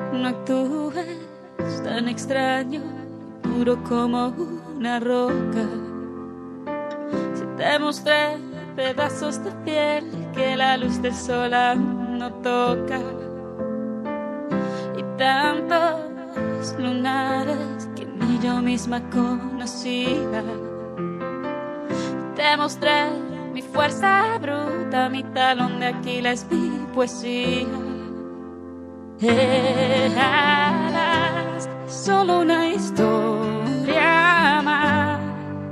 No actúes tan extraño, duro como una roca. Si te mostré pedazos de piel que la luz del sol aún no toca, y tantos lunares que ni yo misma conocía. Te mostré mi fuerza bruta, mi talón de Aquiles, mi poesía. Eras solo una historia más.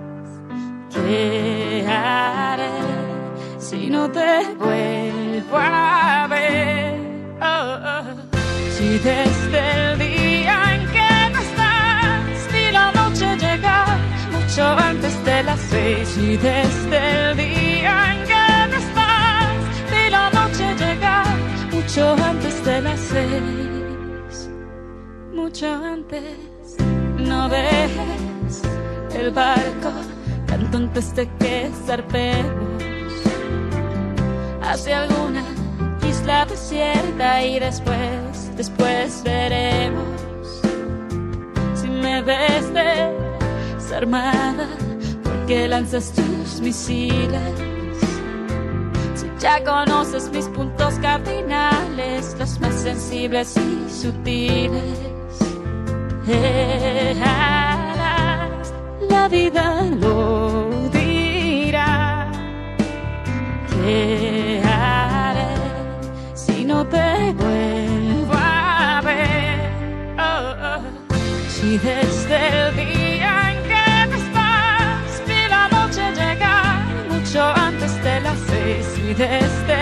¿Qué haré si no te vuelvo a ver? Oh, oh. Si desde el día en que no estás vi la noche llegar mucho antes de las 6, y desde el día en que no estás vi la noche llegar mucho antes de las 6, mucho antes. No dejes el barco tanto antes de que zarpemos hacia alguna isla desierta, y después veremos. Si me ves desarmada, ¿por qué lanzas tus misiles? Si ya conoces mis puntos cardinales, los más sensibles y sutiles. La vida lo dirá. ¿Qué haré si no te vuelvo a ver? Oh, oh. Si desde el día en que no estás vi la noche llegar mucho antes de las 6, y desde